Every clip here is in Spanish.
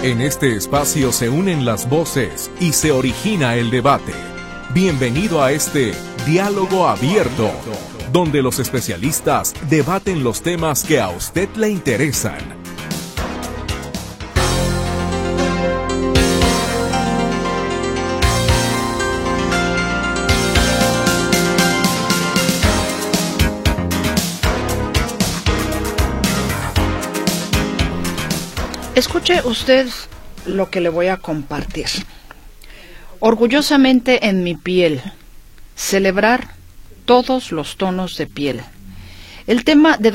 En este espacio se unen las voces y se origina el debate. Bienvenido a este Diálogo Abierto, donde los especialistas debaten los temas que a usted le interesan. Escuche usted lo que le voy a compartir. Orgullosamente en mi piel, celebrar todos los tonos de piel. El tema de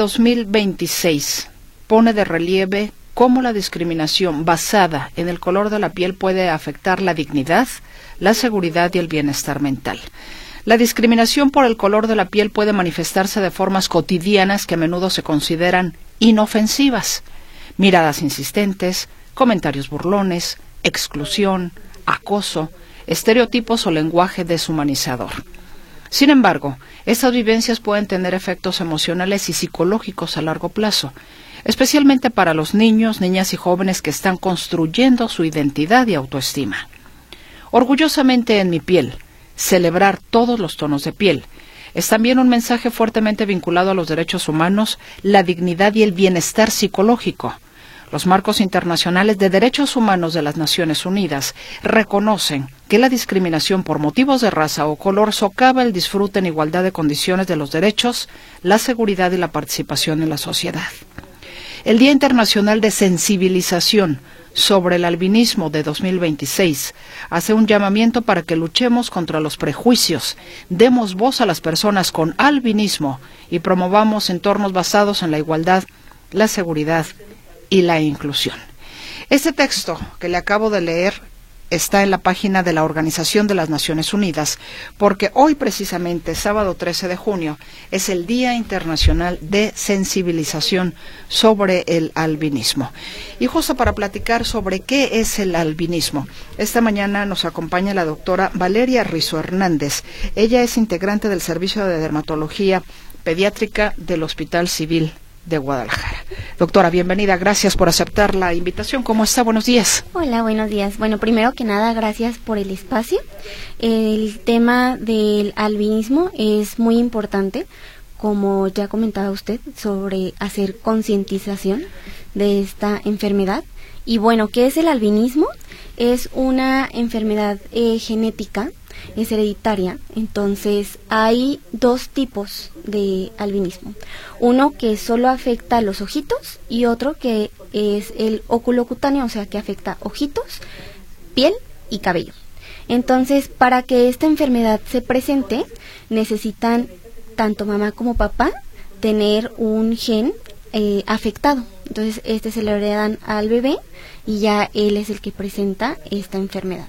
2026 pone de relieve cómo la discriminación basada en el color de la piel puede afectar la dignidad, la seguridad y el bienestar mental. La discriminación por el color de la piel puede manifestarse de formas cotidianas que a menudo se consideran inofensivas. Miradas insistentes, comentarios burlones, exclusión, acoso, estereotipos o lenguaje deshumanizador. Sin embargo, estas vivencias pueden tener efectos emocionales y psicológicos a largo plazo, especialmente para los niños, niñas y jóvenes que están construyendo su identidad y autoestima. Orgullosamente en mi piel, celebrar todos los tonos de piel, es también un mensaje fuertemente vinculado a los derechos humanos, la dignidad y el bienestar psicológico. Los marcos internacionales de derechos humanos de las Naciones Unidas reconocen que la discriminación por motivos de raza o color socava el disfrute en igualdad de condiciones de los derechos, la seguridad y la participación en la sociedad. El Día Internacional de Sensibilización sobre el Albinismo de 2026 hace un llamamiento para que luchemos contra los prejuicios, demos voz a las personas con albinismo y promovamos entornos basados en la igualdad, la seguridad y la inclusión. Este texto que le acabo de leer está en la página de la Organización de las Naciones Unidas, porque hoy precisamente, sábado 13 de junio, es el Día Internacional de Sensibilización sobre el Albinismo. Y justo para platicar sobre qué es el albinismo, esta mañana nos acompaña la doctora Valeria Rizo Hernández. Ella es integrante del Servicio de Dermatología Pediátrica del Hospital Civil de Guadalajara. Doctora, bienvenida, gracias por aceptar la invitación. ¿Cómo está? Buenos días. Hola, buenos días. Bueno, primero que nada, gracias por el espacio. El tema del albinismo es muy importante, como ya comentaba usted, sobre hacer concientización de esta enfermedad. Y bueno, ¿qué es el albinismo? Es una enfermedad genética, es hereditaria. Entonces hay dos tipos de albinismo, uno que solo afecta a los ojitos y otro que es el oculocutáneo, o sea que afecta ojitos, piel y cabello. Entonces, para que esta enfermedad se presente, necesitan tanto mamá como papá tener un gen afectado. Entonces se le heredan al bebé y ya él es el que presenta esta enfermedad.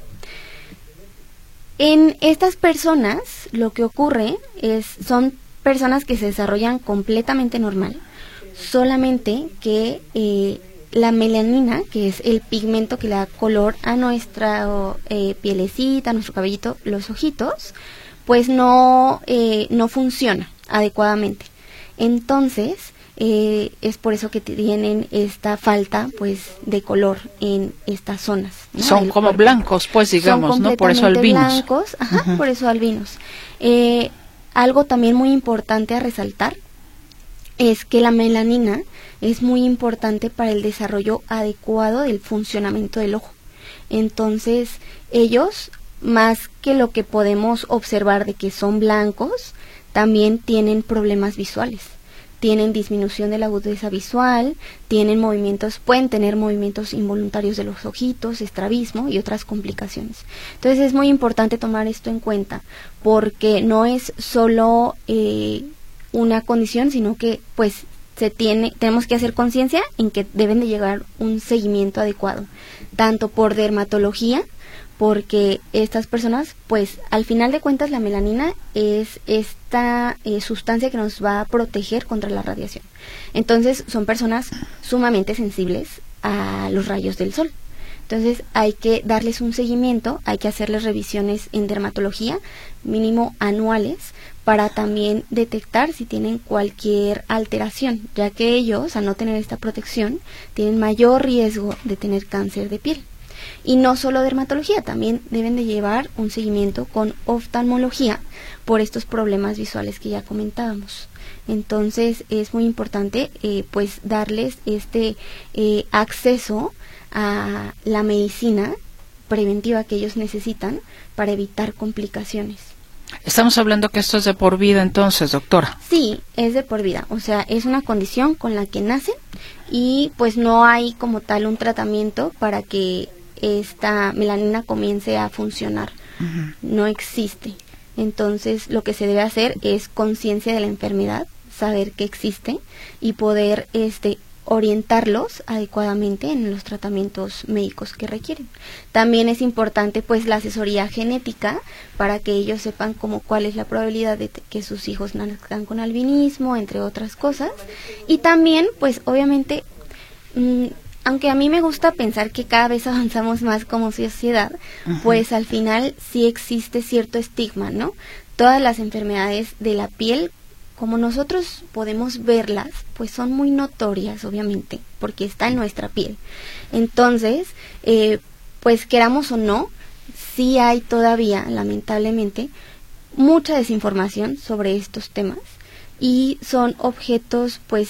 En estas personas lo que ocurre son personas que se desarrollan completamente normal, solamente que la melanina, que es el pigmento que le da color a nuestra pielecita, a nuestro cabellito, los ojitos, pues no funciona adecuadamente. Entonces, es por eso que tienen esta falta pues de color en estas zonas, ¿no? Son como blancos, pues digamos, ¿no? Por eso albinos. Blancos, por eso albinos. Algo también muy importante a resaltar es que la melanina es muy importante para el desarrollo adecuado del funcionamiento del ojo. Entonces, ellos, más que lo que podemos observar de que son blancos, también tienen problemas visuales. Tienen disminución de la agudeza visual, pueden tener movimientos involuntarios de los ojitos, estrabismo y otras complicaciones. Entonces es muy importante tomar esto en cuenta, porque no es solo una condición, sino que pues tenemos que hacer conciencia en que deben de llegar un seguimiento adecuado, tanto por dermatología, porque estas personas, pues al final de cuentas la melanina es esta sustancia que nos va a proteger contra la radiación. Entonces son personas sumamente sensibles a los rayos del sol. Entonces hay que darles un seguimiento, hay que hacerles revisiones en dermatología, mínimo anuales, para también detectar si tienen cualquier alteración, ya que ellos, al no tener esta protección, tienen mayor riesgo de tener cáncer de piel. Y no solo dermatología, también deben de llevar un seguimiento con oftalmología por estos problemas visuales que ya comentábamos. Entonces es muy importante pues darles este acceso a la medicina preventiva que ellos necesitan para evitar complicaciones. Estamos hablando que esto es de por vida entonces, doctora. Sí, es de por vida, o sea, es una condición con la que nacen y pues no hay como tal un tratamiento para que esta melanina comience a funcionar. Uh-huh. No existe. Entonces lo que se debe hacer es conciencia de la enfermedad, saber que existe y poder orientarlos adecuadamente en los tratamientos médicos que requieren. También es importante pues la asesoría genética para que ellos sepan como cuál es la probabilidad de que sus hijos nazcan con albinismo, entre otras cosas. Y también pues obviamente, aunque a mí me gusta pensar que cada vez avanzamos más como sociedad, uh-huh, pues al final sí existe cierto estigma, ¿no? Todas las enfermedades de la piel, como nosotros podemos verlas, pues son muy notorias, obviamente, porque está en nuestra piel. Entonces, pues queramos o no, sí hay todavía, lamentablemente, mucha desinformación sobre estos temas y son objetos, pues,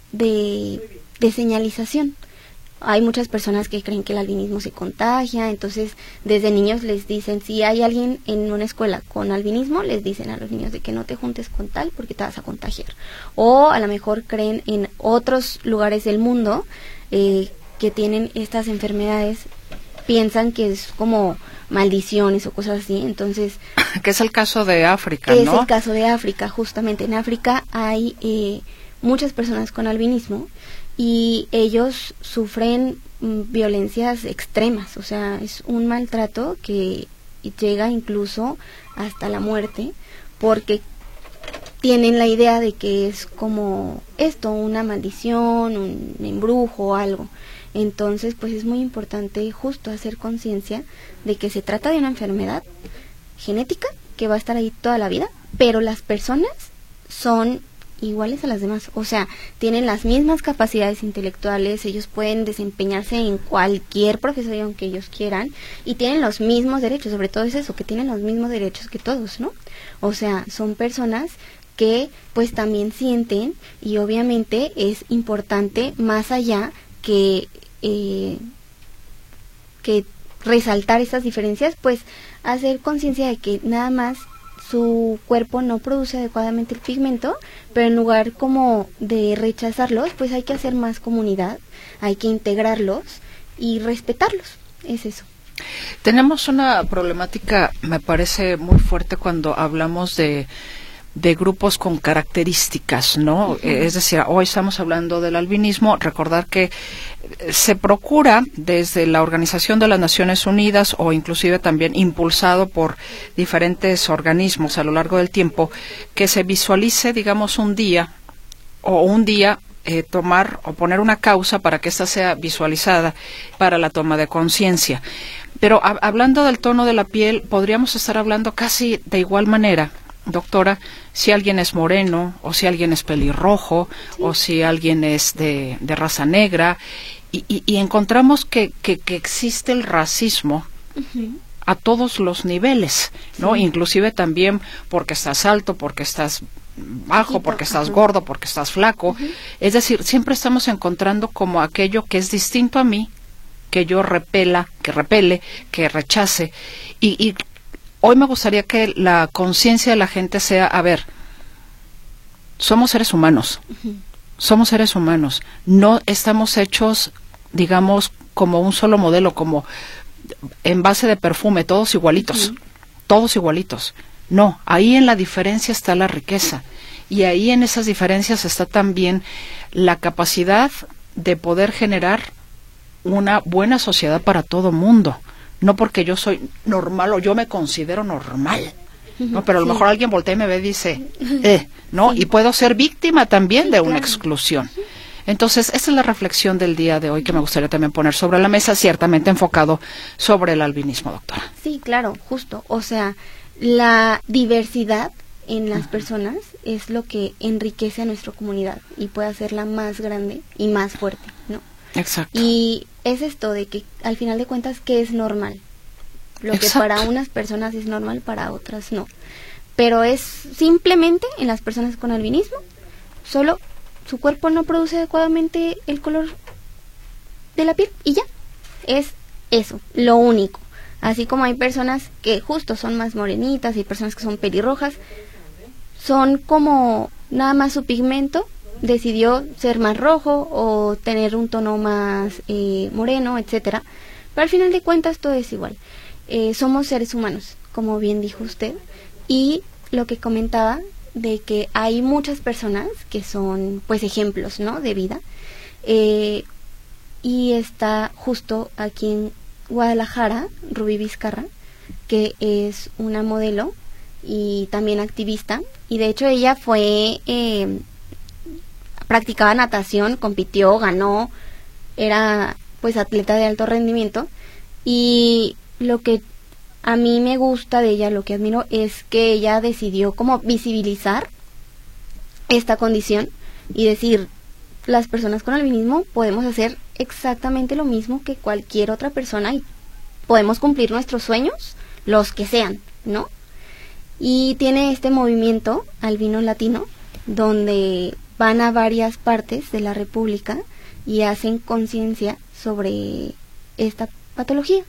de señalización. Hay muchas personas que creen que el albinismo se contagia, entonces desde niños les dicen, si hay alguien en una escuela con albinismo, les dicen a los niños de que no te juntes con tal porque te vas a contagiar. O a lo mejor creen en otros lugares del mundo que tienen estas enfermedades, piensan que es como maldiciones o cosas así, entonces... Que es el caso de África, ¿no? Es el caso de África, justamente. En África hay muchas personas con albinismo y ellos sufren violencias extremas, o sea, es un maltrato que llega incluso hasta la muerte, porque tienen la idea de que es como esto, una maldición, un embrujo o algo. Entonces, pues es muy importante justo hacer conciencia de que se trata de una enfermedad genética que va a estar ahí toda la vida, pero las personas son iguales a las demás, o sea, tienen las mismas capacidades intelectuales, ellos pueden desempeñarse en cualquier profesión que ellos quieran y tienen los mismos derechos, sobre todo es eso, que tienen los mismos derechos que todos, ¿no? O sea, son personas que pues también sienten y obviamente es importante más allá que resaltar estas diferencias, pues hacer conciencia de que nada más su cuerpo no produce adecuadamente el pigmento, pero en lugar como de rechazarlos, pues hay que hacer más comunidad, hay que integrarlos y respetarlos, es eso. Tenemos una problemática, me parece muy fuerte cuando hablamos de grupos con características, ¿no? Uh-huh. Es decir, hoy estamos hablando del albinismo, recordar que se procura desde la Organización de las Naciones Unidas o inclusive también impulsado por diferentes organismos a lo largo del tiempo, que se visualice, digamos, un día tomar o poner una causa para que ésta sea visualizada para la toma de conciencia. Pero hablando del tono de la piel, podríamos estar hablando casi de igual manera, doctora, si alguien es moreno o si alguien es pelirrojo, sí, o si alguien es de raza negra y encontramos que existe el racismo, uh-huh, a todos los niveles, ¿no? Sí. Inclusive también porque estás alto, porque estás bajo, porque estás gordo, porque estás flaco. Uh-huh. Es decir, siempre estamos encontrando como aquello que es distinto a mí, que yo repele, que rechace y hoy me gustaría que la conciencia de la gente sea, a ver, somos seres humanos, uh-huh, somos seres humanos, no estamos hechos, digamos, como un solo modelo, como en base de perfume, todos igualitos, uh-huh, todos igualitos. No, ahí en la diferencia está la riqueza y ahí en esas diferencias está también la capacidad de poder generar una buena sociedad para todo mundo. No porque yo soy normal o yo me considero normal, ¿no? Pero a lo mejor alguien voltea y me ve y dice, ¿no? Sí. Y puedo ser víctima también de una exclusión. Entonces, esta es la reflexión del día de hoy que me gustaría también poner sobre la mesa, ciertamente enfocado sobre el albinismo, doctora. Sí, claro, justo. O sea, la diversidad en las personas es lo que enriquece a nuestra comunidad y puede hacerla más grande y más fuerte, ¿no? Exacto. Y es esto de que al final de cuentas, ¿qué es normal? Lo Exacto. que para unas personas es normal, para otras no. Pero es simplemente en las personas con albinismo, solo su cuerpo no produce adecuadamente el color de la piel y ya. Es eso, lo único. Así como hay personas que justo son más morenitas y personas que son pelirrojas, son como nada más su pigmento decidió ser más rojo o tener un tono más moreno, etcétera. Pero al final de cuentas todo es igual. Somos seres humanos, como bien dijo usted, y lo que comentaba de que hay muchas personas que son pues ejemplos, ¿no?, de vida, y está justo aquí en Guadalajara Rubí Vizcarra, que es una modelo y también activista, y de hecho ella fue practicaba natación, compitió, ganó, era pues atleta de alto rendimiento, y lo que a mí me gusta de ella, lo que admiro, es que ella decidió como visibilizar esta condición y decir, las personas con albinismo podemos hacer exactamente lo mismo que cualquier otra persona y podemos cumplir nuestros sueños, los que sean, ¿no? Y tiene este movimiento albino latino, donde van a varias partes de la República y hacen conciencia sobre esta patología.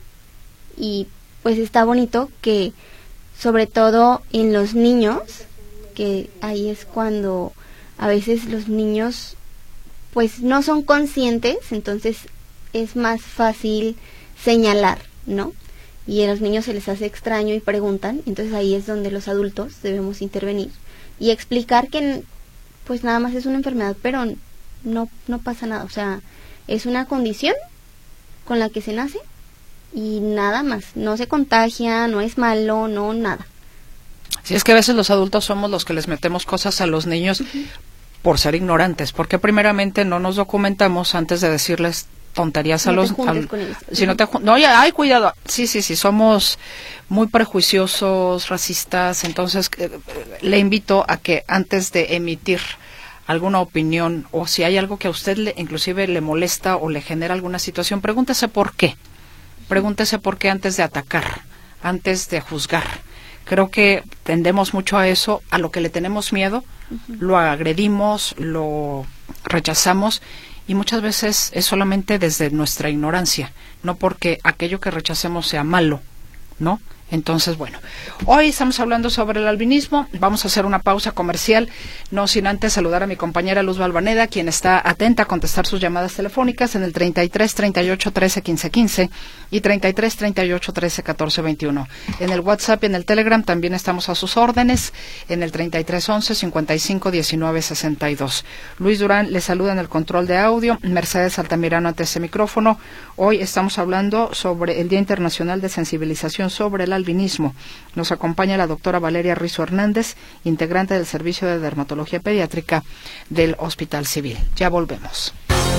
Y pues está bonito que, sobre todo en los niños, que ahí es cuando a veces los niños pues no son conscientes, entonces es más fácil señalar, ¿no? Y a los niños se les hace extraño y preguntan, entonces ahí es donde los adultos debemos intervenir y explicar que pues nada más es una enfermedad, pero no pasa nada, o sea, es una condición con la que se nace y nada más, no se contagia, no es malo, no nada. Sí, es que a veces los adultos somos los que les metemos cosas a los niños por ser ignorantes, porque primeramente no nos documentamos antes de decirles tonterías a No los... te juntes con ellos. Si no te no, ya, ay, cuidado. Sí, somos muy prejuiciosos, racistas, entonces le invito a que antes de emitir alguna opinión, o si hay algo que a usted inclusive le molesta o le genera alguna situación, pregúntese por qué. Pregúntese por qué antes de atacar, antes de juzgar. Creo que tendemos mucho a eso, a lo que le tenemos miedo, lo agredimos, lo rechazamos, y muchas veces es solamente desde nuestra ignorancia, no porque aquello que rechacemos sea malo, ¿no? Entonces, bueno, hoy estamos hablando sobre el albinismo. Vamos a hacer una pausa comercial, no sin antes saludar a mi compañera Luz Valvaneda, quien está atenta a contestar sus llamadas telefónicas en el 33 38 13 15 15 y 33 38 13 14 21. En el WhatsApp y en el Telegram también estamos a sus órdenes, en el 33 11 55 19 62. Luis Durán le saluda en el control de audio, Mercedes Altamirano ante ese micrófono. Hoy estamos hablando sobre el Día Internacional de Sensibilización sobre el albinismo. Nos acompaña la doctora Valeria Rizo Hernández, integrante del Servicio de Dermatología Pediátrica del Hospital Civil. Ya volvemos.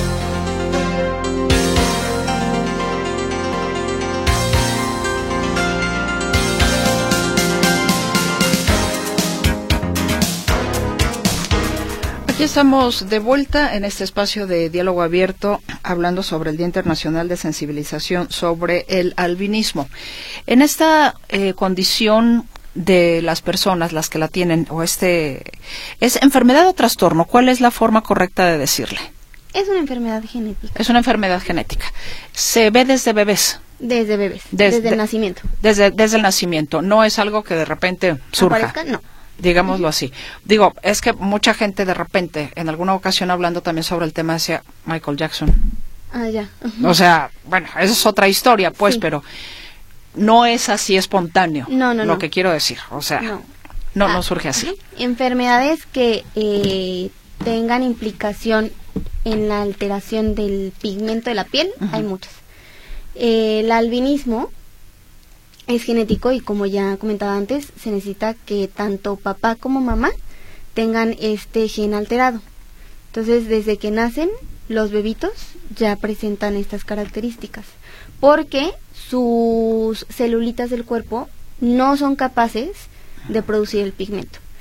Aquí estamos de vuelta en este espacio de diálogo abierto, hablando sobre el Día Internacional de Sensibilización sobre el albinismo. En esta condición de las personas, las que la tienen, ¿es enfermedad o trastorno? ¿Cuál es la forma correcta de decirle? Es una enfermedad genética. Es una enfermedad genética. ¿Se ve desde bebés? Desde bebés, desde el nacimiento. Desde el nacimiento. No es algo que de repente surja. ¿Aparezca? No. Digámoslo así. Digo, es que mucha gente de repente, en alguna ocasión hablando también sobre el tema, decía Michael Jackson. Ah, ya. O sea, bueno, esa es otra historia, pues, Sí. pero no es así espontáneo. No. Que quiero decir, o sea, no surge así. Enfermedades que tengan implicación en la alteración del pigmento de la piel, hay muchas. El albinismo es genético y, como ya comentaba antes, se necesita que tanto papá como mamá tengan este gen alterado. Entonces, desde que nacen, los bebitos ya presentan estas características, porque sus celulitas del cuerpo no son capaces de producir el pigmento.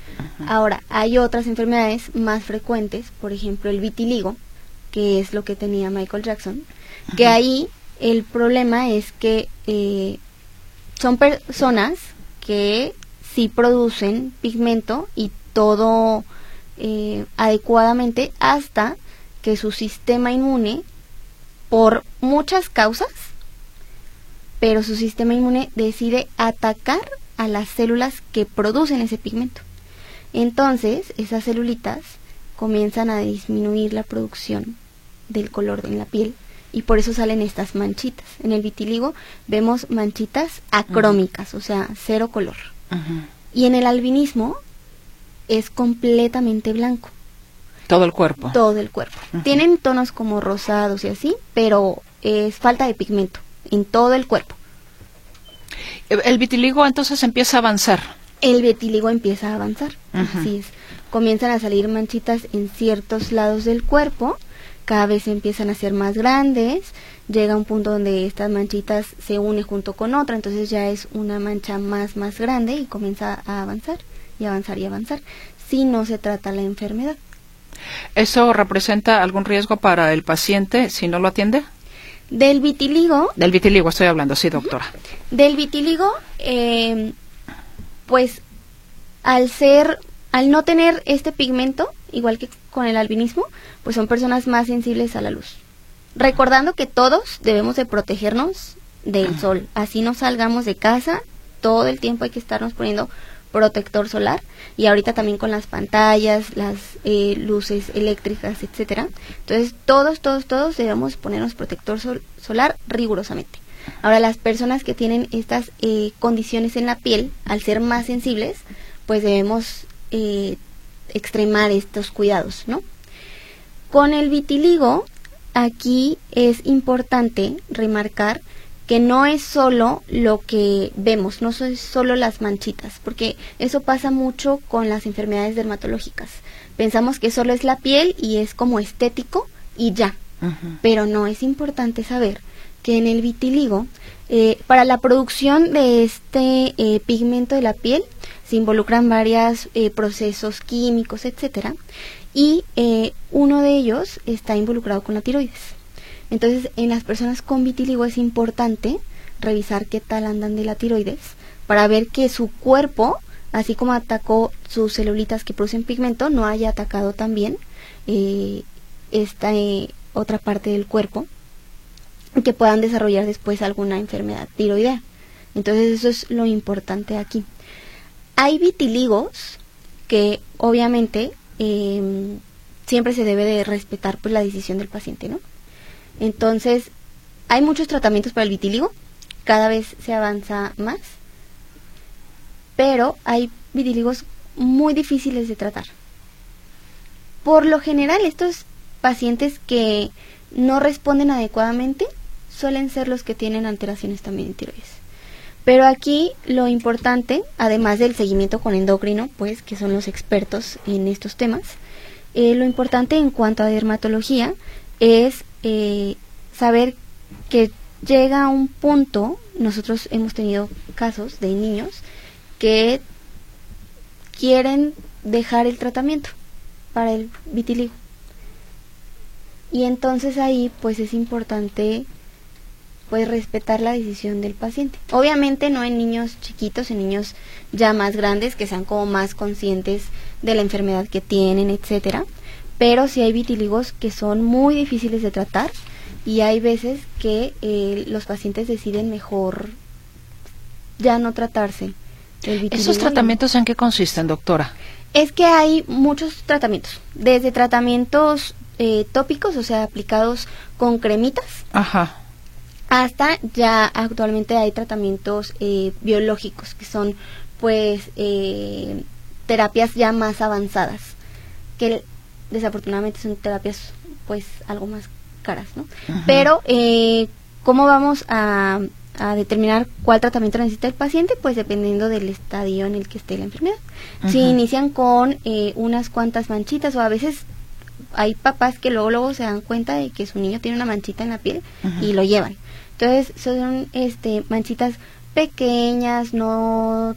Ahora, hay otras enfermedades más frecuentes, por ejemplo el vitiligo, que es lo que tenía Michael Jackson, que ahí el problema es que son personas que sí producen pigmento y todo adecuadamente hasta que su sistema inmune, por muchas causas, pero su sistema inmune decide atacar a las células que producen ese pigmento. Entonces, esas celulitas comienzan a disminuir la producción del color en la piel y por eso salen estas manchitas. En el vitiligo vemos manchitas acrómicas, o sea, cero color. Y en el albinismo es completamente blanco. Todo el cuerpo. Todo el cuerpo. Tienen tonos como rosados y así, pero es falta de pigmento en todo el cuerpo. El vitiligo entonces empieza a avanzar. El vitiligo empieza a avanzar, así es. Comienzan a salir manchitas en ciertos lados del cuerpo, cada vez empiezan a ser más grandes, llega un punto donde estas manchitas se unen junto con otra, entonces ya es una mancha más grande y comienza a avanzar y avanzar y avanzar, si no se trata la enfermedad. ¿Eso representa algún riesgo para el paciente si no lo atiende? Del vitiligo. Del vitiligo estoy hablando, sí, doctora. Del vitiligo, pues al no tener este pigmento, igual que con el albinismo, pues son personas más sensibles a la luz. Recordando que todos debemos de protegernos del sol, así no salgamos de casa, todo el tiempo hay que estarnos poniendo protector solar, y ahorita también con las pantallas, las luces eléctricas, etcétera. Entonces todos debemos ponernos protector solar rigurosamente. Ahora, las personas que tienen estas condiciones en la piel, al ser más sensibles, pues debemos extremar estos cuidados, ¿no? Con el vitiligo, aquí es importante remarcar que no es solo lo que vemos, no son solo las manchitas, porque eso pasa mucho con las enfermedades dermatológicas. Pensamos que solo es la piel y es como estético y ya, pero no, es importante saber que en el vitiligo, para la producción de este pigmento de la piel, se involucran varios procesos químicos, etcétera, y uno de ellos está involucrado con la tiroides. Entonces, en las personas con vitiligo es importante revisar qué tal andan de la tiroides para ver que su cuerpo, así como atacó sus celulitas que producen pigmento, no haya atacado también esta otra parte del cuerpo, que puedan desarrollar después alguna enfermedad tiroidea. Entonces, eso es lo importante aquí. Hay vitiligos que obviamente siempre se debe de respetar pues la decisión del paciente, ¿no? Entonces, hay muchos tratamientos para el vitiligo, cada vez se avanza más, pero hay vitiligos muy difíciles de tratar. Por lo general, estos pacientes que no responden adecuadamente suelen ser los que tienen alteraciones también de tiroides. Pero aquí lo importante, además del seguimiento con endocrino, pues que son los expertos en estos temas, lo importante en cuanto a dermatología es saber que llega a un punto, nosotros hemos tenido casos de niños que quieren dejar el tratamiento para el vitiligo. Y entonces ahí pues es importante pues respetar la decisión del paciente. Obviamente no en niños chiquitos, en niños ya más grandes que sean como más conscientes de la enfermedad que tienen, etcétera. Pero sí hay vitiligos que son muy difíciles de tratar y hay veces que los pacientes deciden mejor ya no tratarse el vitiligo. ¿Esos tratamientos en qué consisten, doctora? Es que hay muchos tratamientos, desde tratamientos tópicos, o sea, aplicados con cremitas, hasta ya actualmente hay tratamientos biológicos, que son pues terapias ya más avanzadas, que desafortunadamente son terapias pues algo más caras, ¿no? Pero ¿cómo vamos a determinar cuál tratamiento necesita el paciente? Pues dependiendo del estadio en el que esté la enfermedad. Si inician con unas cuantas manchitas, o a veces hay papás que luego se dan cuenta de que su niño tiene una manchita en la piel y lo llevan. Entonces son manchitas pequeñas, no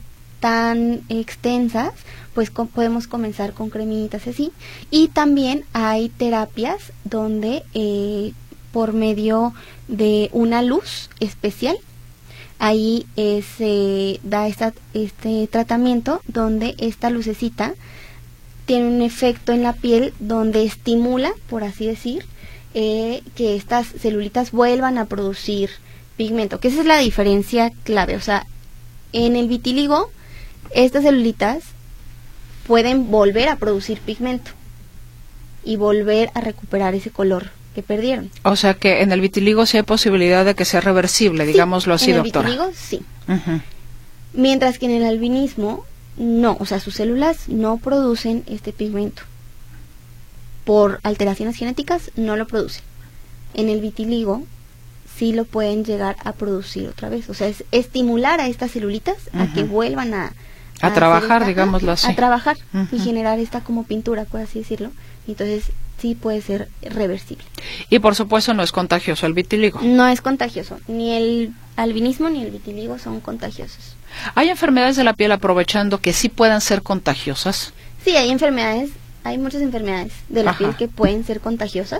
tan extensas, pues podemos comenzar con cremitas así. Y también hay terapias donde por medio de una luz especial, ahí se da este tratamiento donde esta lucecita tiene un efecto en la piel donde estimula, por así decir, que estas celulitas vuelvan a producir pigmento, que esa es la diferencia clave. O sea, en el vitíligo, estas celulitas pueden volver a producir pigmento y volver a recuperar ese color que perdieron. O sea que en el vitiligo sí hay posibilidad de que sea reversible, sí, digámoslo así, doctora. En el vitiligo sí. Mientras que en el albinismo no, o sea, sus células no producen este pigmento. Por alteraciones genéticas no lo producen. En el vitiligo sí lo pueden llegar a producir otra vez. O sea, es estimular a estas celulitas a que vuelvan a trabajar, digámoslo así. A trabajar y generar esta como pintura, por así decirlo. Entonces sí puede ser reversible. Y por supuesto no es contagioso el vitiligo. No es contagioso. Ni el albinismo ni el vitiligo son contagiosos. ¿Hay enfermedades de la piel, aprovechando, que sí puedan ser contagiosas? Sí, hay enfermedades. Hay muchas enfermedades de la piel que pueden ser contagiosas.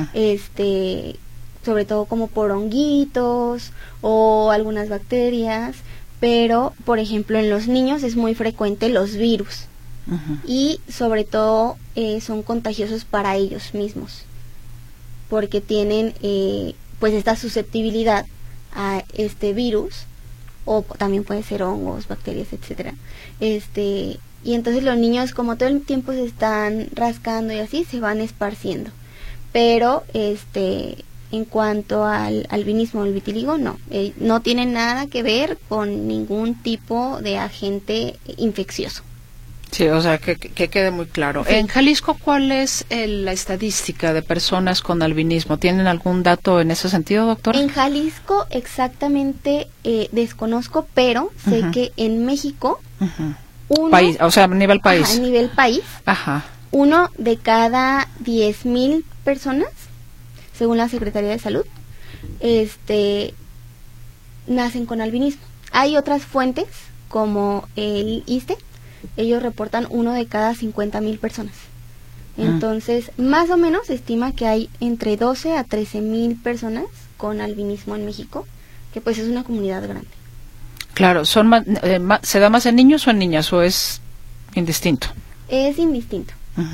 Sobre todo como por honguitos o algunas bacterias, pero por ejemplo en los niños es muy frecuente los virus y sobre todo son contagiosos para ellos mismos porque tienen pues esta susceptibilidad a este virus, o también puede ser hongos, bacterias, etcétera. Y entonces los niños, como todo el tiempo se están rascando y así, se van esparciendo. Pero en cuanto al albinismo o el vitiligo, no tiene nada que ver con ningún tipo de agente infeccioso. Sí, o sea, que quede muy claro. Sí. En Jalisco, ¿cuál es la estadística de personas con albinismo? ¿Tienen algún dato en ese sentido, doctora? En Jalisco exactamente desconozco, pero sé que en México, país, o sea, a nivel país. A nivel país, uno de cada 10,000 personas, según la Secretaría de Salud, nacen con albinismo. Hay otras fuentes, como el ISSSTE, ellos reportan uno de cada 50,000 personas. Entonces, más o menos se estima que hay entre 12 a 13,000 personas con albinismo en México, que pues es una comunidad grande. Claro, ¿se da más en niños o en niñas, o es indistinto? Es indistinto.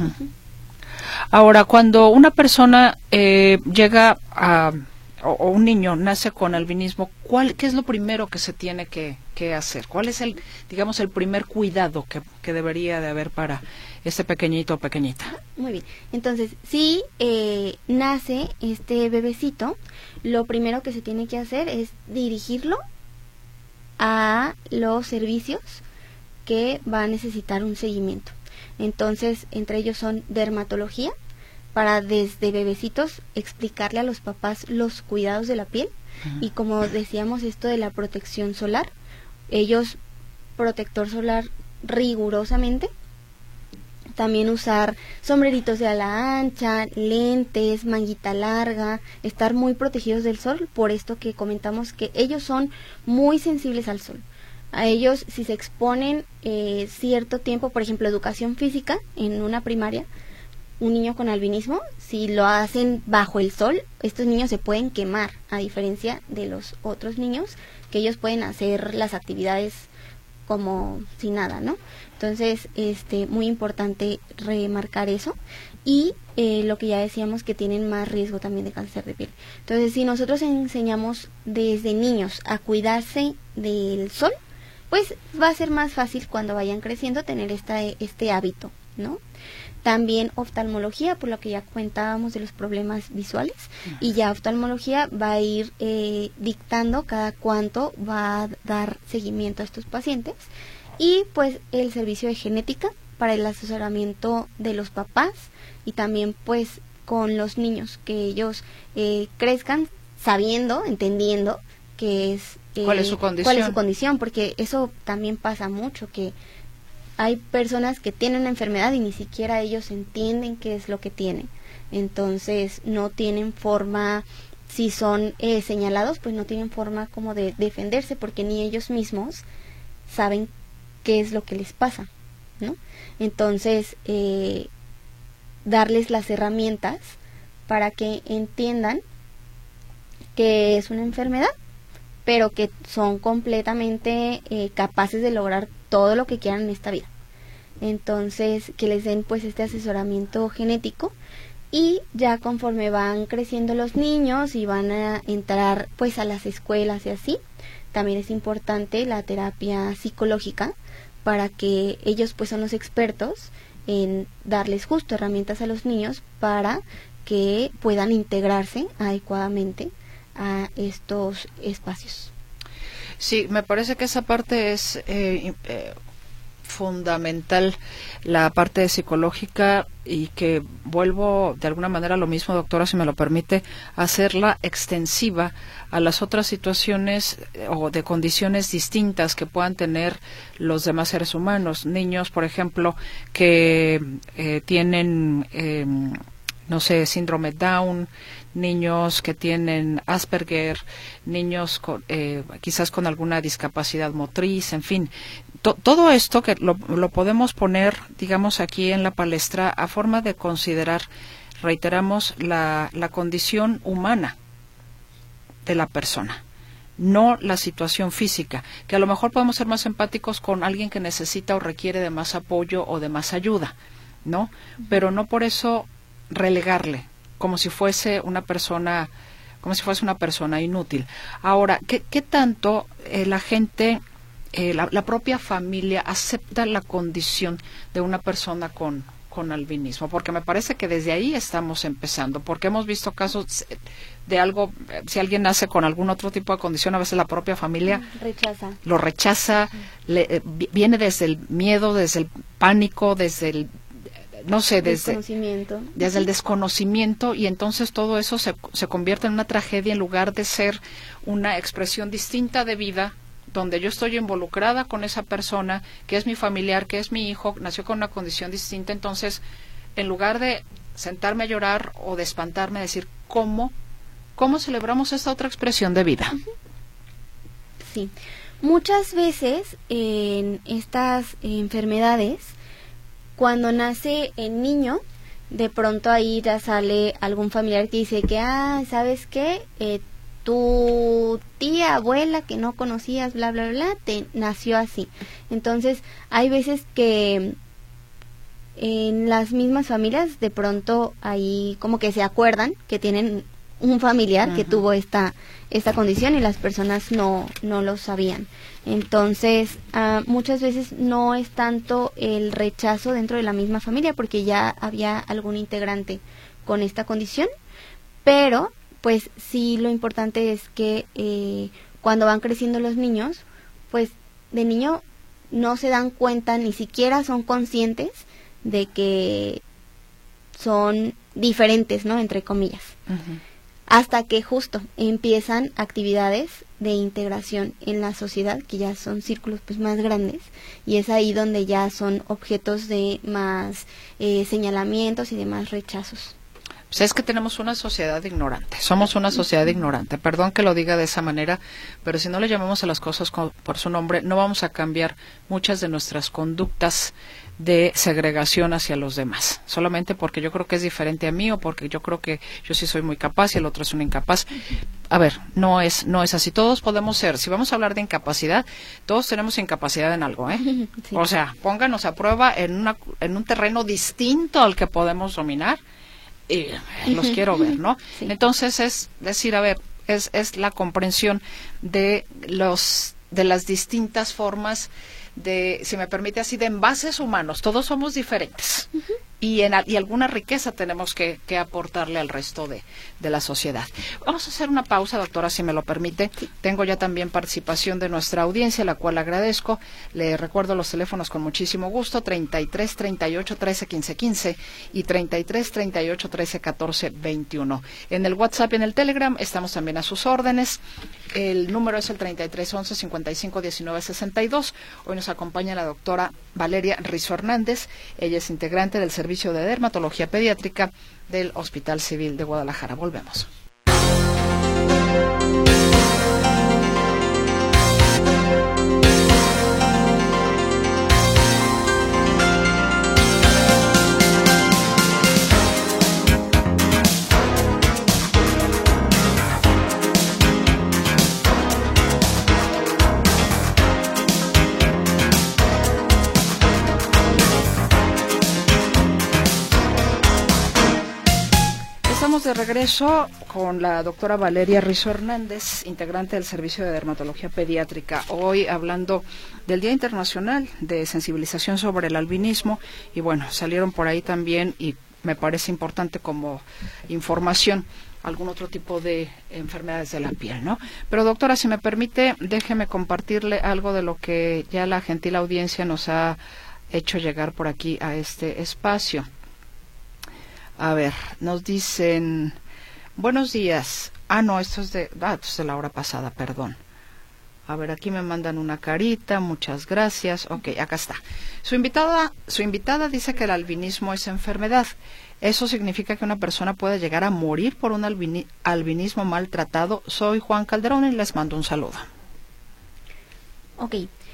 Ahora, cuando una persona llega o un niño nace con albinismo, ¿qué es lo primero que se tiene que hacer? ¿Cuál es el primer cuidado que debería de haber para este pequeñito o pequeñita? Muy bien. Entonces, si nace este bebecito, lo primero que se tiene que hacer es dirigirlo a los servicios que va a necesitar un seguimiento. Entonces, entre ellos son dermatología, para desde bebecitos explicarle a los papás los cuidados de la piel, y como decíamos, esto de la protección solar, ellos protector solar rigurosamente, también usar sombreritos de ala ancha, lentes, manguita larga, estar muy protegidos del sol, por esto que comentamos que ellos son muy sensibles al sol. A ellos, si se exponen cierto tiempo, por ejemplo, educación física en una primaria, un niño con albinismo, si lo hacen bajo el sol, estos niños se pueden quemar, a diferencia de los otros niños, que ellos pueden hacer las actividades como si nada, ¿no? Entonces, muy importante remarcar eso. Y lo que ya decíamos, que tienen más riesgo también de cáncer de piel. Entonces, si nosotros enseñamos desde niños a cuidarse del sol, pues va a ser más fácil cuando vayan creciendo tener este hábito, ¿no? También oftalmología, por lo que ya comentábamos de los problemas visuales, y ya oftalmología va a ir dictando cada cuánto va a dar seguimiento a estos pacientes, y pues el servicio de genética para el asesoramiento de los papás, y también pues con los niños, que ellos crezcan sabiendo, entendiendo que es ¿cuál es su condición? Porque eso también pasa mucho, que hay personas que tienen una enfermedad y ni siquiera ellos entienden qué es lo que tienen. Entonces no tienen forma, si son señalados, pues no tienen forma como de defenderse, porque ni ellos mismos saben qué es lo que les pasa, ¿no? Entonces, darles las herramientas para que entiendan que es una enfermedad, pero que son completamente capaces de lograr todo lo que quieran en esta vida. Entonces, que les den pues este asesoramiento genético, y ya conforme van creciendo los niños y van a entrar pues a las escuelas y así, también es importante la terapia psicológica, para que ellos pues son los expertos en darles justo herramientas a los niños para que puedan integrarse adecuadamente a estos espacios. Sí, me parece que esa parte es fundamental, la parte psicológica, y que vuelvo de alguna manera a lo mismo, doctora, si me lo permite, hacerla extensiva a las otras situaciones o de condiciones distintas que puedan tener los demás seres humanos. Niños, por ejemplo, que tienen no sé, síndrome Down, niños que tienen Asperger, niños quizás con alguna discapacidad motriz, en fin. Todo esto que lo podemos poner, digamos, aquí en la palestra a forma de considerar, reiteramos, la condición humana de la persona, no la situación física, que a lo mejor podemos ser más empáticos con alguien que necesita o requiere de más apoyo o de más ayuda, ¿no? Pero no por eso relegarle como si fuese una persona inútil. Ahora, ¿qué tanto la gente, la propia familia acepta la condición de una persona con albinismo? Porque me parece que desde ahí estamos empezando, porque hemos visto casos de algo, si alguien nace con algún otro tipo de condición, a veces la propia familia lo rechaza, viene desde el miedo, desde el pánico, desde el desde el desconocimiento, y entonces todo eso se convierte en una tragedia en lugar de ser una expresión distinta de vida, donde yo estoy involucrada con esa persona, que es mi familiar, que es mi hijo, nació con una condición distinta. Entonces, en lugar de sentarme a llorar o de espantarme, decir, ¿cómo celebramos esta otra expresión de vida? Sí, muchas veces en estas enfermedades, cuando nace el niño, de pronto ahí ya sale algún familiar que dice que, ¿sabes qué? Tu tía, abuela, que no conocías, bla, bla, bla, te nació así. Entonces, hay veces que en las mismas familias, de pronto ahí como que se acuerdan que tienen un familiar que tuvo esta condición, y las personas no lo sabían. Entonces, muchas veces no es tanto el rechazo dentro de la misma familia, porque ya había algún integrante con esta condición, pero pues sí, lo importante es que cuando van creciendo los niños, pues de niño no se dan cuenta, ni siquiera son conscientes de que son diferentes, ¿no?, entre comillas. Hasta que justo empiezan actividades de integración en la sociedad, que ya son círculos pues más grandes, y es ahí donde ya son objetos de más señalamientos y de más rechazos. Pues es que tenemos una sociedad ignorante, somos una sociedad ignorante, perdón que lo diga de esa manera, pero si no le llamamos a las cosas por su nombre, no vamos a cambiar muchas de nuestras conductas de segregación hacia los demás, solamente porque yo creo que es diferente a mí, o porque yo creo que yo sí soy muy capaz y el otro es un incapaz. A ver, no es así. Todos podemos ser, si vamos a hablar de incapacidad, todos tenemos incapacidad en algo, Sí. O sea, pónganos a prueba en un terreno distinto al que podemos dominar, y los quiero ver, ¿no? Sí. Entonces es decir, a ver, es la comprensión de las distintas formas de, si me permite así, de envases humanos. Todos somos diferentes. Y alguna riqueza tenemos que aportarle al resto de la sociedad. Vamos a hacer una pausa, doctora, si me lo permite. Tengo ya también participación de nuestra audiencia, la cual agradezco. Le recuerdo los teléfonos con muchísimo gusto: 33 38 13 15 15 y 33 38 13 14 21. En el WhatsApp y en el Telegram estamos también a sus órdenes. El número es el 33 11 55 19 62. Hoy nos acompaña la doctora Valeria Rizo Hernández. Ella es integrante del Servicio de Dermatología Pediátrica del Hospital Civil de Guadalajara. Volvemos. Estamos de regreso con la doctora Valeria Rizzo Hernández, integrante del Servicio de Dermatología Pediátrica, hoy hablando del Día Internacional de Sensibilización sobre el Albinismo, y bueno, salieron por ahí también, y me parece importante como información, algún otro tipo de enfermedades de la piel, ¿no? Pero doctora, si me permite, déjeme compartirle algo de lo que ya la gentil audiencia nos ha hecho llegar por aquí a este espacio. A ver, nos dicen, buenos días. No, esto es de la hora pasada, perdón. A ver, aquí me mandan una carita, muchas gracias. Ok, acá está. Su invitada dice que el albinismo es enfermedad. ¿Eso significa que una persona puede llegar a morir por un albinismo maltratado? Soy Juan Calderón y les mando un saludo. Ok.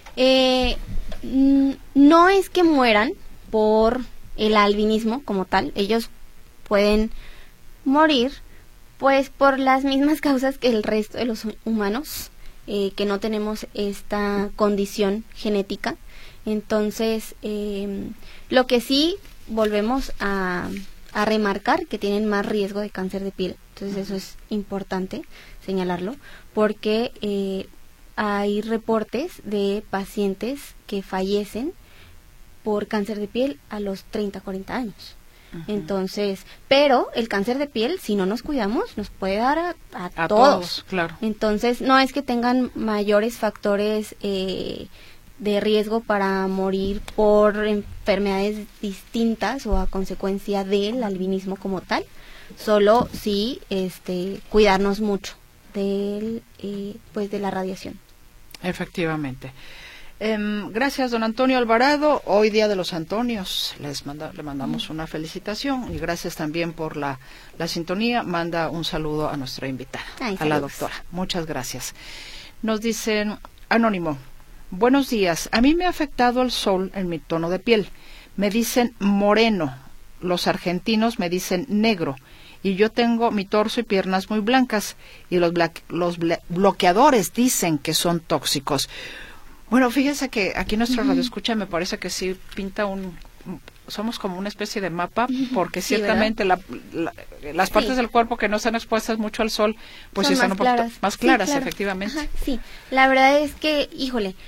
No es que mueran por el albinismo como tal. Ellos pueden morir pues por las mismas causas que el resto de los humanos, que no tenemos esta condición genética. Entonces, lo que sí volvemos a remarcar, que tienen más riesgo de cáncer de piel. Entonces eso es importante señalarlo, porque hay reportes de pacientes que fallecen por cáncer de piel a los 30, 40 años. Entonces, pero el cáncer de piel, si no nos cuidamos, nos puede dar a todos. Claro. Entonces, no es que tengan mayores factores de riesgo para morir por enfermedades distintas o a consecuencia del albinismo como tal, solo sí cuidarnos mucho de la radiación. Efectivamente. Gracias, don Antonio Alvarado. Hoy Día de los Antonios. Le mandamos una felicitación y gracias también por la sintonía. Manda un saludo a nuestra invitada, a la doctora. Muchas gracias. Nos dicen, anónimo, buenos días. A mí me ha afectado el sol en mi tono de piel. Me dicen moreno. Los argentinos me dicen negro. Y yo tengo mi torso y piernas muy blancas. Y los bloqueadores dicen que son tóxicos. Bueno, fíjense que aquí nuestro radioescucha me parece que sí pinta somos como una especie de mapa, porque sí, ciertamente las partes del cuerpo que no están expuestas mucho al sol, pues sí son un poquito más claras, sí, claro. Efectivamente. Ajá, sí, la verdad es que, híjole,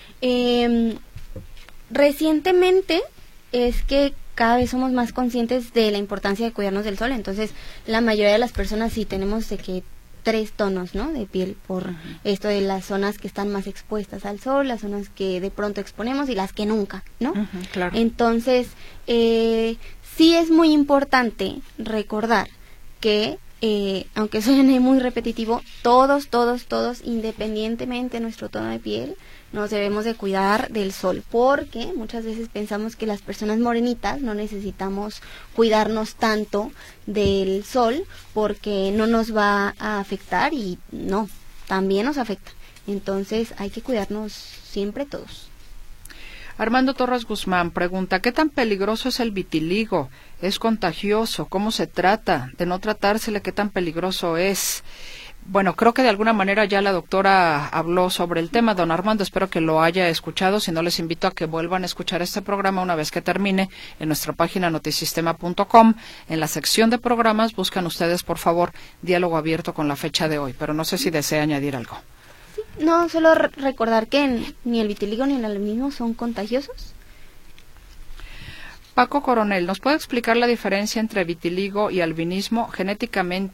recientemente es que cada vez somos más conscientes de la importancia de cuidarnos del sol, entonces la mayoría de las personas sí tenemos de que 3 tonos, ¿no?, de piel por esto de las zonas que están más expuestas al sol, las zonas que de pronto exponemos y las que nunca, ¿no? Claro. Entonces, sí es muy importante recordar que, aunque suene muy repetitivo, todos, independientemente de nuestro tono de piel, nos debemos de cuidar del sol, porque muchas veces pensamos que las personas morenitas no necesitamos cuidarnos tanto del sol porque no nos va a afectar, y no, también nos afecta. Entonces hay que cuidarnos siempre todos. Armando Torres Guzmán pregunta, ¿qué tan peligroso es el vitiligo? ¿Es contagioso? ¿Cómo se trata? De no tratársele, ¿qué tan peligroso es? Bueno, creo que de alguna manera ya la doctora habló sobre el tema, don Armando, espero que lo haya escuchado, si no les invito a que vuelvan a escuchar este programa una vez que termine en nuestra página notisistema.com, en la sección de programas buscan ustedes, por favor, diálogo abierto con la fecha de hoy, pero no sé si desea añadir algo. Sí, no, solo recordar que ni el vitiligo ni el albinismo son contagiosos. Paco Coronel, ¿nos puede explicar la diferencia entre vitiligo y albinismo genéticamente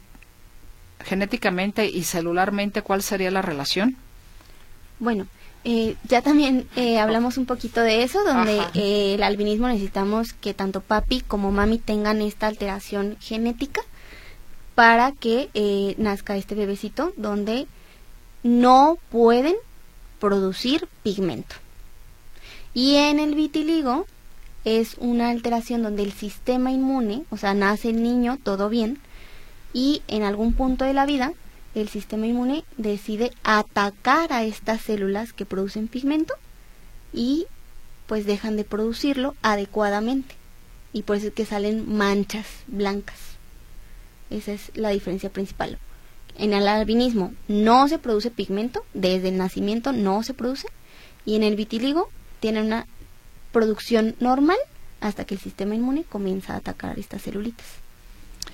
y celularmente? ¿Cuál sería la relación? Bueno, ya también hablamos un poquito de eso, donde el albinismo necesitamos que tanto papi como mami tengan esta alteración genética para que nazca este bebecito, donde no pueden producir pigmento. Y en el vitiligo es una alteración donde el sistema inmune, o sea, nace el niño, todo bien, y en algún punto de la vida el sistema inmune decide atacar a estas células que producen pigmento y pues dejan de producirlo adecuadamente, y por eso es que salen manchas blancas. Esa es la diferencia principal. En el albinismo no se produce pigmento, desde el nacimiento no se produce, y en el vitiligo tiene una producción normal hasta que el sistema inmune comienza a atacar estas celulitas.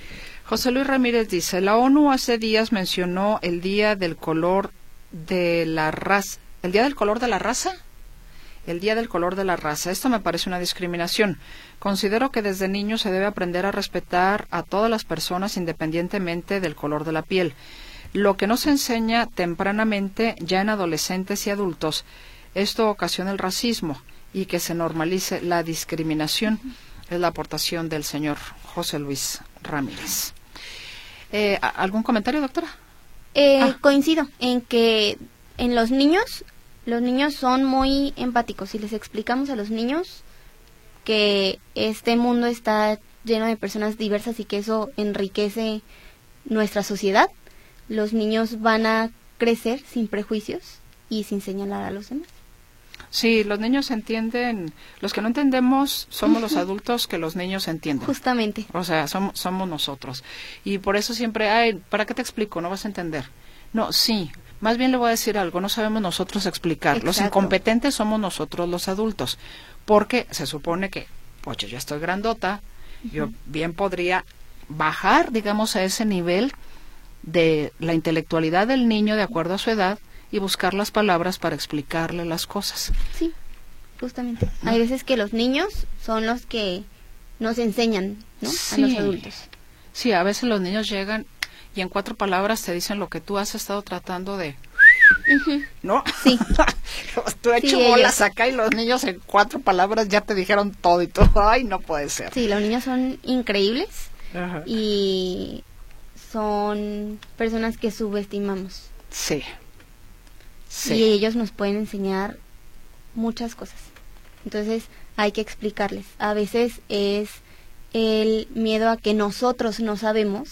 José Luis Ramírez dice, la ONU hace días mencionó el Día del Color de la Raza. ¿El Día del Color de la Raza? El Día del Color de la Raza. Esto me parece una discriminación. Considero que desde niño se debe aprender a respetar a todas las personas independientemente del color de la piel. Lo que no se enseña tempranamente, ya en adolescentes y adultos, esto ocasiona el racismo y que se normalice la discriminación. Es la aportación del señor José Luis Ramírez. ¿Algún comentario, doctora? Coincido en que en los niños son muy empáticos. Si les explicamos a los niños que este mundo está lleno de personas diversas y que eso enriquece nuestra sociedad, los niños van a crecer sin prejuicios y sin señalar a los demás. Sí, los niños entienden, los que no entendemos somos los adultos que los niños entienden. Justamente. O sea, somos nosotros. Y por eso siempre, ¿para qué te explico? No vas a entender. No, sí, más bien le voy a decir algo, no sabemos nosotros explicar. Exacto. Los incompetentes somos nosotros los adultos, porque se supone que, pues yo ya estoy grandota, yo bien podría bajar, digamos, a ese nivel de la intelectualidad del niño de acuerdo a su edad, y buscar las palabras para explicarle las cosas. Sí, justamente. ¿No? Hay veces que los niños son los que nos enseñan, ¿no? Sí. A los adultos. Sí, a veces los niños llegan y en 4 palabras te dicen lo que tú has estado tratando de... ¿No? Sí. Tú has hecho Sí, bolas ellos. acá y los niños en 4 palabras ya te dijeron todo y tú, ay, no puede ser. Sí, los niños son increíbles Ajá. y son personas que subestimamos. Sí. Sí. Y ellos nos pueden enseñar muchas cosas. Entonces hay que explicarles. A veces es el miedo a que nosotros no sabemos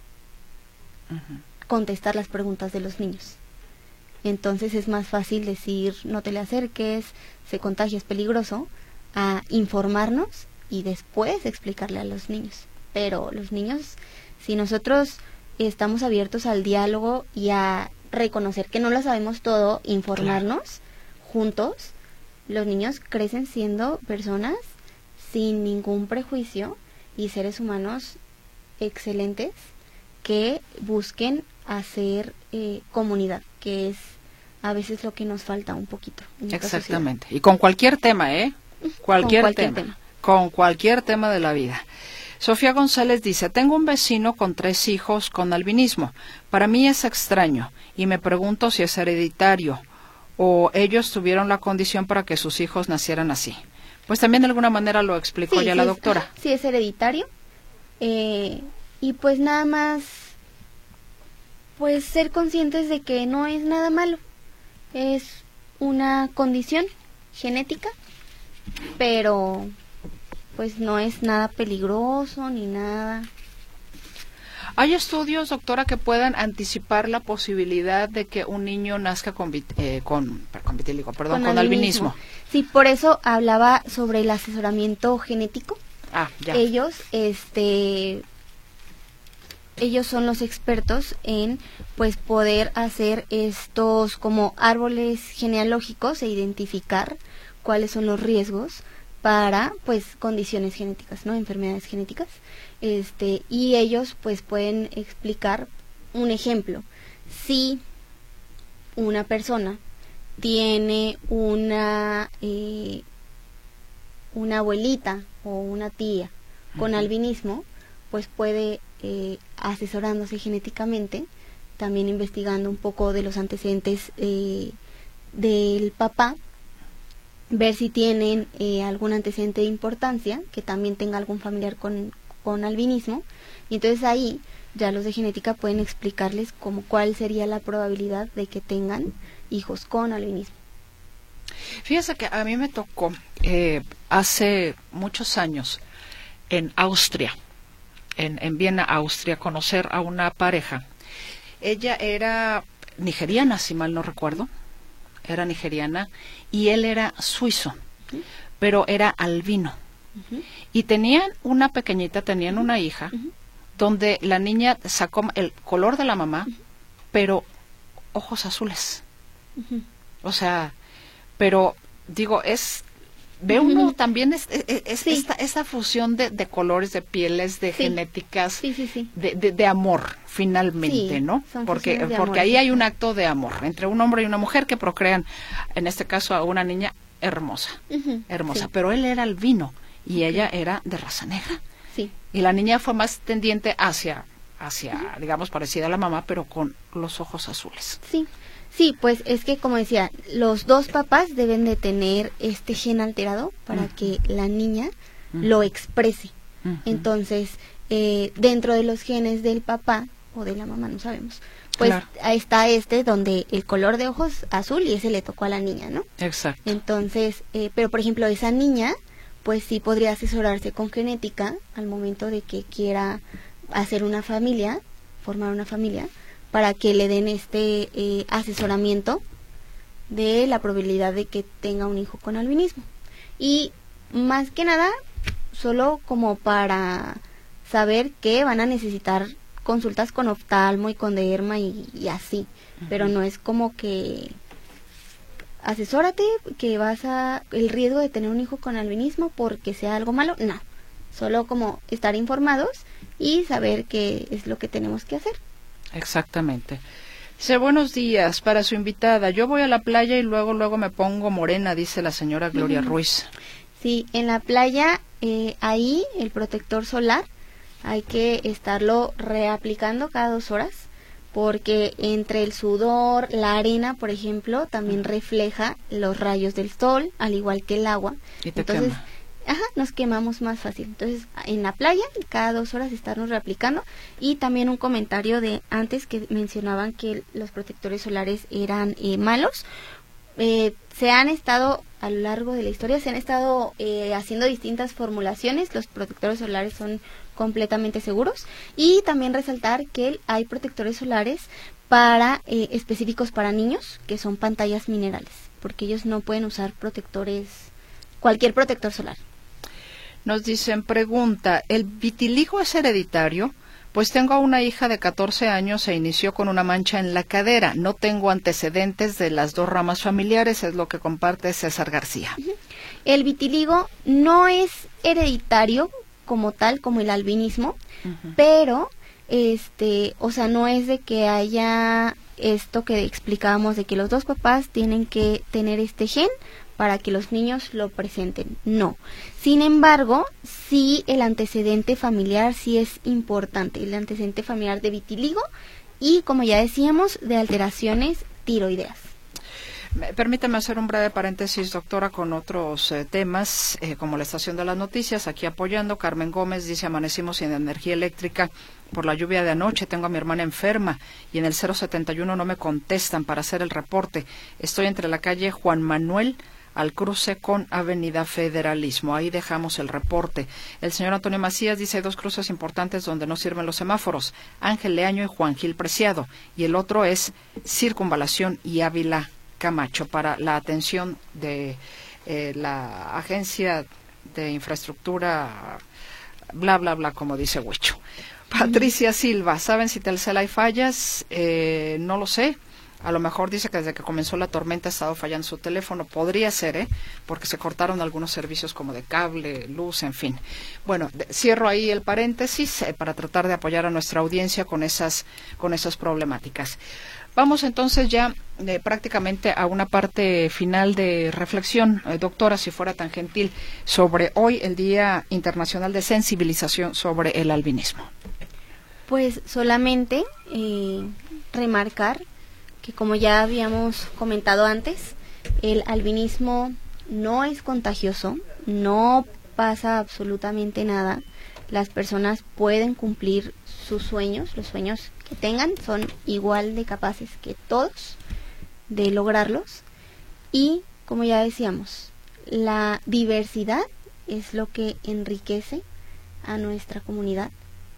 contestar las preguntas de los niños. Entonces es más fácil decir no te le acerques, se contagia, es peligroso, a informarnos y después explicarle a los niños. Pero los niños, si nosotros estamos abiertos al diálogo y a reconocer que no lo sabemos todo, informarnos juntos, los niños crecen siendo personas sin ningún prejuicio y seres humanos excelentes que busquen hacer comunidad, que es a veces lo que nos falta un poquito. Exactamente. Y con cualquier tema, ¿eh? Cualquier tema. Con cualquier tema de la vida. Sofía González dice, tengo un vecino con 3 hijos con albinismo. Para mí es extraño y me pregunto si es hereditario o ellos tuvieron la condición para que sus hijos nacieran así. Pues también de alguna manera lo explicó Sí, ya la doctora. Sí, es hereditario. Y pues nada más, pues ser conscientes de que no es nada malo. Es una condición genética, pero pues no es nada peligroso ni nada. ¿Hay estudios, doctora, que puedan anticipar la posibilidad de que un niño nazca con albinismo? Sí, por eso hablaba sobre el asesoramiento genético. Ah, ya. Ellos son los expertos en pues poder hacer estos como árboles genealógicos e identificar cuáles son los riesgos para pues condiciones genéticas, ¿no? Enfermedades genéticas. Y ellos pues pueden explicar un ejemplo. Si una persona tiene una abuelita o una tía con albinismo, pues puede asesorándose genéticamente, también investigando un poco de los antecedentes del papá, ver si tienen algún antecedente de importancia, que también tenga algún familiar con albinismo, y entonces ahí ya los de genética pueden explicarles como cuál sería la probabilidad de que tengan hijos con albinismo. Fíjese que a mí me tocó hace muchos años en Austria, en Viena, Austria, conocer a una pareja. Ella era nigeriana, si mal no recuerdo, era nigeriana, y él era suizo, pero era albino. Y tenían una pequeñita, tenían una hija, donde la niña sacó el color de la mamá, pero ojos azules. O sea, pero digo, es ve uno también Sí. esta fusión de colores, de pieles, de Sí. genéticas, Sí. de amor, finalmente, Sí, ¿no? son Porque fusiones de amor, ahí hay un exacto. acto de amor entre un hombre y una mujer que procrean, en este caso a una niña hermosa, hermosa. Sí. Pero él era albino y ella era de raza negra. Sí. Y la niña fue más tendiente hacia digamos, parecida a la mamá, pero con los ojos azules. Sí, pues es que como decía, los dos papás deben de tener este gen alterado para que la niña lo exprese. Entonces, dentro de los genes del papá o de la mamá, no sabemos, pues Claro. ahí está donde el color de ojos azul y ese le tocó a la niña, ¿no? Exacto. Entonces, pero por ejemplo, esa niña, pues sí podría asesorarse con genética al momento de que quiera hacer una familia, formar una familia, para que le den este asesoramiento de la probabilidad de que tenga un hijo con albinismo. Y más que nada, solo como para saber que van a necesitar consultas con oftalmo y con derma y así, pero no es como que asesórate que el riesgo de tener un hijo con albinismo porque sea algo malo, no, solo como estar informados y saber qué es lo que tenemos que hacer. Exactamente. Dice, buenos días, para su invitada. Yo voy a la playa y luego me pongo morena, dice la señora Gloria Ruiz. Sí, en la playa, ahí el protector solar hay que estarlo reaplicando cada 2 horas, porque entre el sudor, la arena, por ejemplo, también refleja los rayos del sol, al igual que el agua. Y te Entonces, quema. nos quemamos más fácil. Entonces, en la playa, cada 2 horas estarnos reaplicando. Y también un comentario de antes que mencionaban que los protectores solares eran malos. Se han estado, a lo largo de la historia, haciendo distintas formulaciones. Los protectores solares son completamente seguros. Y también resaltar que hay protectores solares específicos para niños, que son pantallas minerales, porque ellos no pueden usar cualquier protector solar. Nos dicen, pregunta, ¿el vitiligo es hereditario? Pues tengo a una hija de 14 años, se inició con una mancha en la cadera. No tengo antecedentes de las 2 ramas familiares, es lo que comparte César García. El vitiligo no es hereditario como tal, como el albinismo, pero, no es de que haya esto que explicábamos de que los 2 papás tienen que tener este gen para que los niños lo presenten. No. Sin embargo, sí el antecedente familiar sí es importante, el antecedente familiar de vitiligo y, como ya decíamos, de alteraciones tiroideas. Permítame hacer un breve paréntesis, doctora, con otros temas, como la estación de las noticias, aquí apoyando. Carmen Gómez dice, amanecimos sin energía eléctrica por la lluvia de anoche, tengo a mi hermana enferma y en el 071 no me contestan para hacer el reporte. Estoy entre la calle Juan Manuel al cruce con Avenida Federalismo. Ahí dejamos el reporte. El señor Antonio Macías dice, hay 2 cruces importantes donde no sirven los semáforos, Ángel Leaño y Juan Gil Preciado, y el otro es Circunvalación y Ávila Camacho, para la atención de la Agencia de Infraestructura, bla, bla, bla, como dice Huicho. Patricia Silva, ¿saben si Telcel hay fallas? No lo sé. A lo mejor dice que desde que comenzó la tormenta ha estado fallando su teléfono. Podría ser, porque se cortaron algunos servicios como de cable, luz, en fin. Bueno, cierro ahí el paréntesis para tratar de apoyar a nuestra audiencia con esas problemáticas. Vamos entonces ya prácticamente a una parte final de reflexión, doctora, si fuera tan gentil, sobre hoy, el Día Internacional de Sensibilización sobre el Albinismo. Pues solamente remarcar que, como ya habíamos comentado antes, el albinismo no es contagioso, no pasa absolutamente nada. Las personas pueden cumplir sus sueños, los sueños que tengan son igual de capaces que todos de lograrlos. Y, como ya decíamos, la diversidad es lo que enriquece a nuestra comunidad,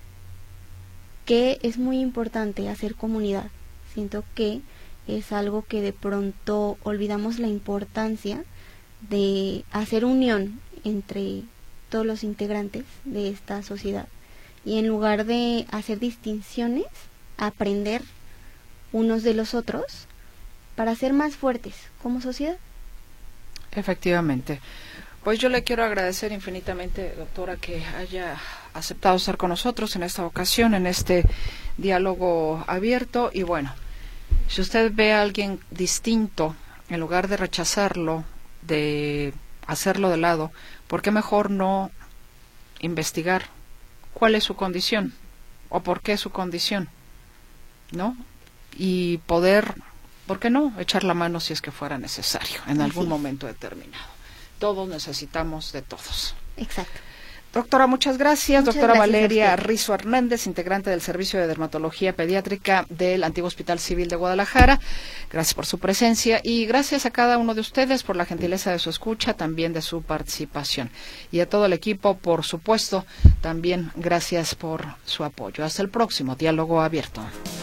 que es muy importante hacer comunidad. Siento que es algo que de pronto olvidamos la importancia de hacer unión entre todos los integrantes de esta sociedad, y en lugar de hacer distinciones, aprender unos de los otros para ser más fuertes como sociedad. Efectivamente. Pues yo le quiero agradecer infinitamente, doctora, que haya aceptado estar con nosotros en esta ocasión, en este diálogo abierto. Y bueno, si usted ve a alguien distinto, en lugar de rechazarlo, de hacerlo de lado, ¿por qué mejor no investigar cuál es su condición o por qué su condición, ¿no? Y poder, ¿por qué no?, echar la mano si es que fuera necesario en algún momento determinado. Todos necesitamos de todos. Exacto. Doctora, muchas gracias. Muchas Doctora gracias Valeria Rizo Hernández, integrante del Servicio de Dermatología Pediátrica del Antiguo Hospital Civil de Guadalajara. Gracias por su presencia y gracias a cada uno de ustedes por la gentileza de su escucha, también de su participación. Y a todo el equipo, por supuesto, también gracias por su apoyo. Hasta el próximo Diálogo Abierto.